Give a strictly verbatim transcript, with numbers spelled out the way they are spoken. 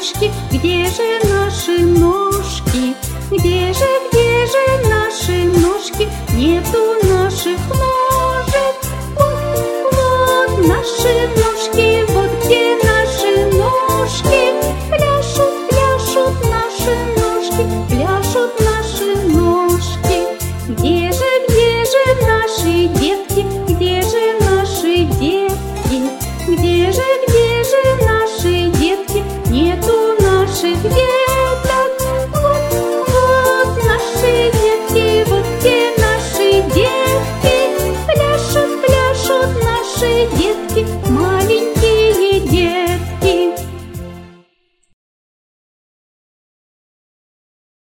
ножки, где же наши ножки? Где же, где же наши ножки? Нету наших ножек. Вот, вот наши ножки, вот где наши ножки.